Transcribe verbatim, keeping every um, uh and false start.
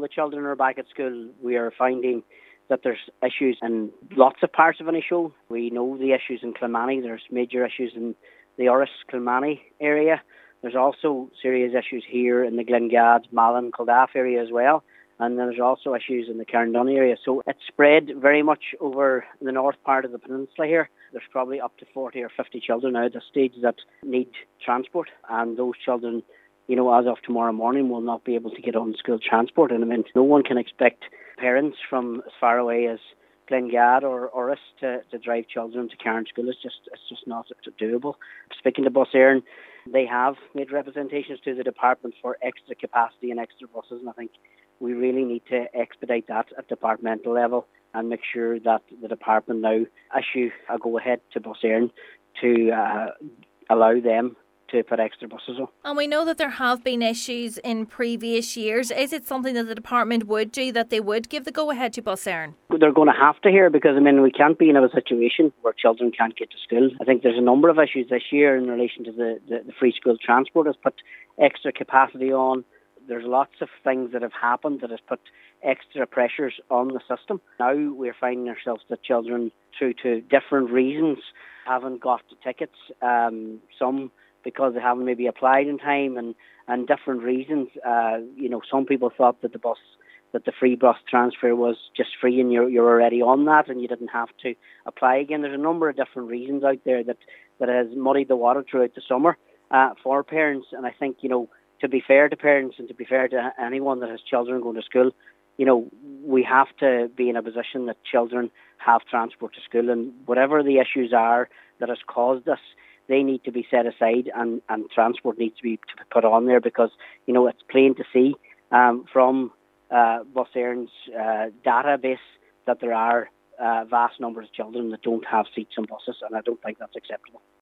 the children are back at school, we are finding that there's issues in lots of parts of Inishowen. We know the issues in Kilmany. There's major issues in the Orris Kilmany area. There's also serious issues here in the Glengad, Malin, Kildare area as well. And there's also issues in the Carndon area. So it's spread very much over the north part of the peninsula here. There's probably up to forty or fifty children now at this stage that need transport. And those children, you know, as of tomorrow morning will not be able to get on school transport. And I mean, no one can expect parents from as far away as Glengad or Orris to, to drive children to Cairn School. It's just it's just not doable. Speaking to Bus Éireann, they have made representations to the department for extra capacity and extra buses, and I think we really need to expedite that at departmental level and make sure that the department now issue a go-ahead to Bus Éireann to uh, allow them to put extra buses on. And we know that there have been issues in previous years. Is it something that the department would do, that they would give the go-ahead to Bus Éireann? They're going to have to here because, I mean, we can't be in a situation where children can't get to school. I think there's a number of issues this year in relation to the, the, the free school transport has put extra capacity on. There's lots of things that have happened that has put extra pressures on the system. Now we're finding ourselves that children, through to different reasons, haven't got tickets. Um, some because they haven't maybe applied in time, and, and different reasons. Uh, you know, some people thought that the bus, that the free bus transfer was just free and you're, you're already on that and you didn't have to apply again. There's a number of different reasons out there that, that has muddied the water throughout the summer uh, for parents. And I think, you know, to be fair to parents and to be fair to anyone that has children going to school, you know, we have to be in a position that children have transport to school, and whatever the issues are that has caused this, they need to be set aside, and, and transport needs to be to put on there because, you know, it's plain to see um, from uh, Bus Éireann's uh, database that there are uh, vast numbers of children that don't have seats on buses, and I don't think that's acceptable.